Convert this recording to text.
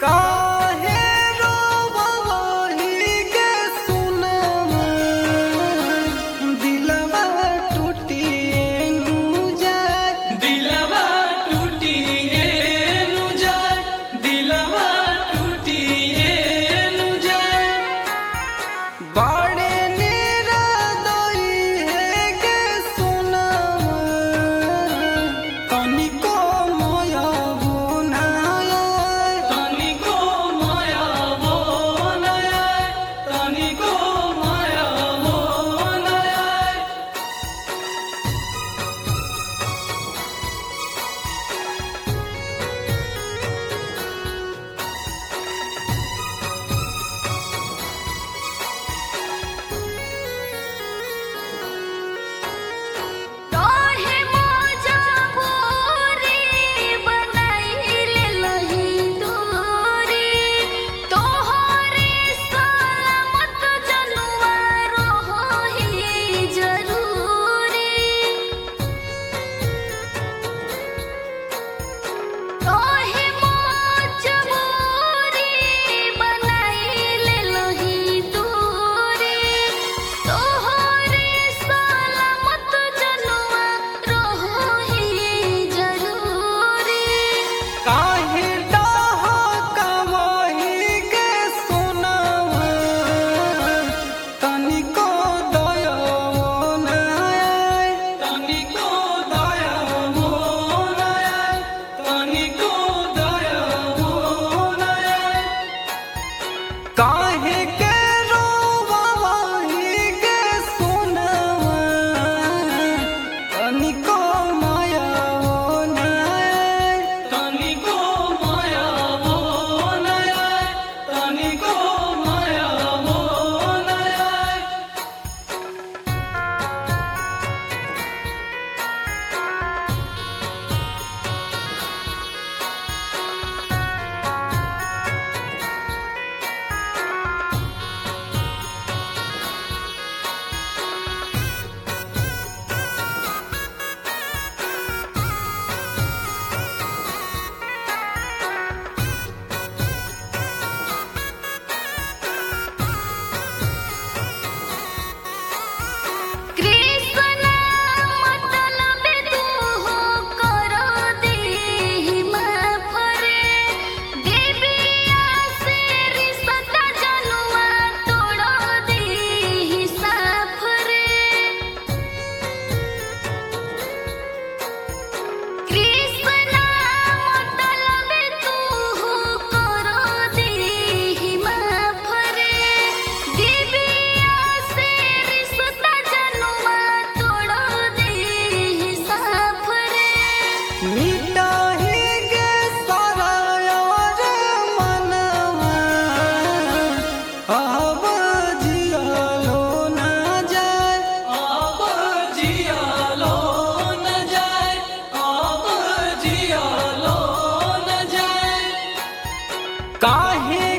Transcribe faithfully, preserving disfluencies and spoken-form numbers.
काहे रोवही के सुनवा दिलवा टूटिए नु जाए दिलवा टूटिए नु जाए दिलवा टूटिए नु जाए बड़े निरादई है के सुनवा तनिको मोया बुनाए तनिको माया वो नया तनिको माया वो नया तोहे मोजा बोरी बनाइले लही दूरी तोहरे सलामत जनुआ रहोही जरूरी तोहे मोजा बोरी बनाइले लही दूरी तोहरे सलामत जनुआ रहोही जरूरी काहे डहकवही के सुनवा तनिको दयावो ना आए तनिको दया वो नया तनिको दया वो नया काहे के रोवही के सुनवा तनिको मायावो ना आए तनिको माया वो नया तनिको माया वो नया कृष्ण मतलब तू हो करो देहि माफरे देविया से रिश्ता जनुआ तोड़ो देहि साफरे कृष्ण मतलब तू हो करो देहि माफरे देविया से रिश्ता जनुआ तोड़ो देहि साफरे मिटाही के सरायार मनवा अब जियालो ना जाए अब जियालो न जाए अब जियालो न जाए काहे